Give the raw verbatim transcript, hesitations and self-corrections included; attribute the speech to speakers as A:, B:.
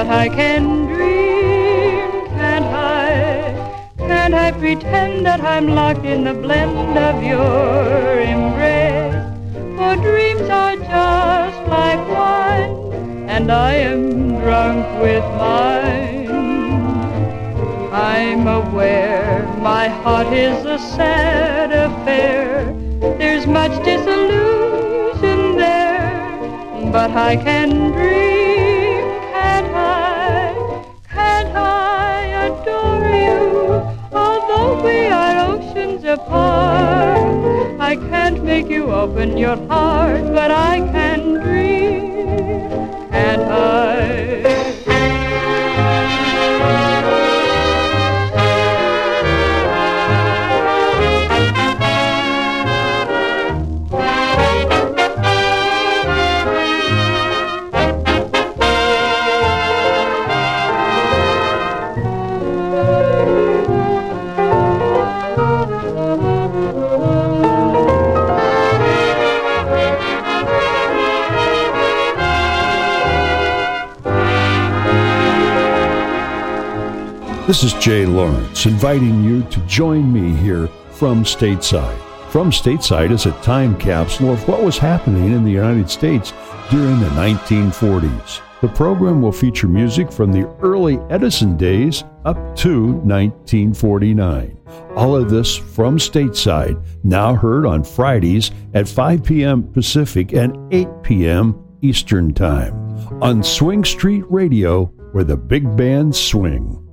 A: I can dream, can't I? Can't I pretend that I'm locked in the blend of your embrace? For dreams are just like wine, and I am drunk with mine. I'm aware my heart is a sad affair. There's much disillusion there, but I can dream, can't I? Can't I adore you, although we are oceans apart? I can't make you open your heart, but I can dream, can't I?
B: This is Jay Lawrence inviting you to join me here from Stateside. From Stateside is a time capsule of what was happening in the United States during the nineteen forties. The program will feature music from the early Edison days up to nineteen forty-nine. All of this from Stateside, now heard on Fridays at five p.m. Pacific and eight p.m. Eastern Time on Swing Street Radio, where the big bands swing.